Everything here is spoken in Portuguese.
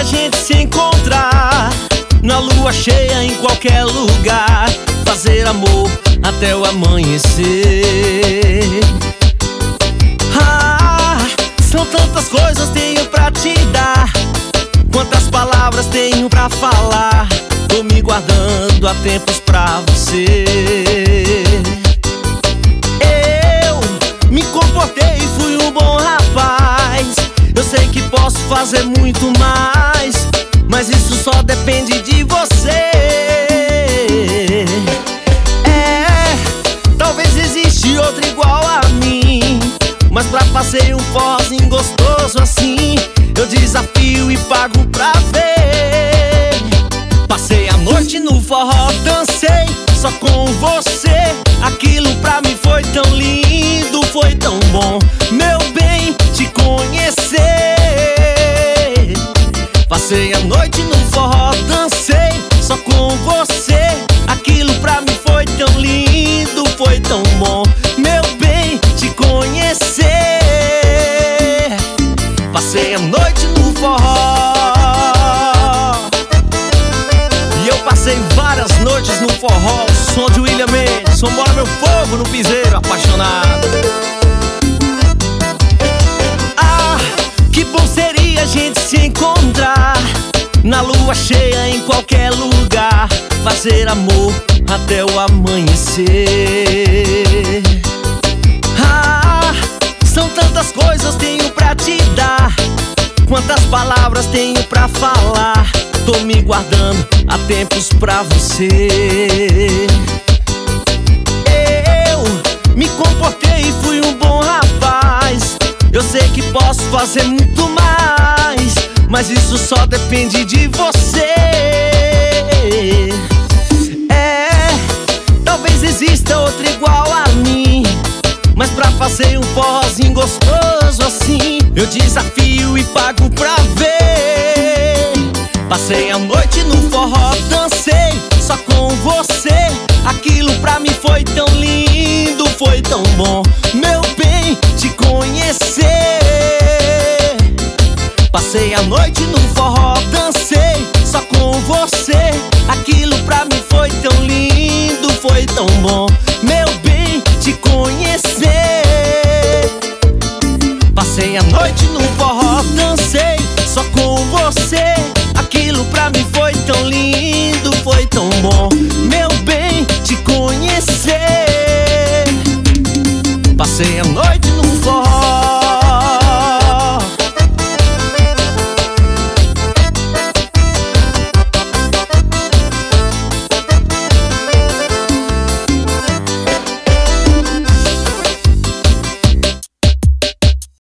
a gente se encontrar na lua cheia, em qualquer lugar, fazer amor até o amanhecer. São tantas coisas tenho pra te dar, quantas palavras tenho pra falar. Tô me guardando há tempos pra você. Eu me comportei e fui um bom rapaz. Eu sei que posso fazer muito mais, mas isso só depende de você. Talvez existe outro igual a mim, mas pra fazer um forrozinho gostoso assim, eu desafio e pago pra ver. Passei a noite no forró, dancei só com você. Aquilo pra mim foi tão lindo, foi tão bom, meu bem, te conhecer. Passei a noite no forró, dancei só com você. Aquilo pra mim foi tão lindo, foi tão bom, meu bem, te conhecer. Passei a noite no forró, e eu passei várias noites no forró. Som de William Mendes, vambora meu povo no piseiro apaixonado. Que bom seria a gente se encontrar na lua cheia, em qualquer lugar, fazer amor até o amanhecer. São tantas coisas tenho pra te dar, quantas palavras tenho pra falar. Tô me guardando há tempos pra você. Eu me comportei e fui um bom rapaz. Eu sei que posso fazer muito mais, mas isso só depende de você. Talvez exista outro igual a mim, mas pra fazer um forrozinho gostoso assim, eu desafio e pago pra ver. Passei a noite no forró, dancei só com você. Aquilo pra mim foi tão lindo, foi tão bom, meu bem, te conhecer. Passei a noite no forró, dancei só com você. Aquilo pra mim foi tão lindo, foi tão bom, meu bem, te conhecer. Passei a noite no forró, dancei só com você.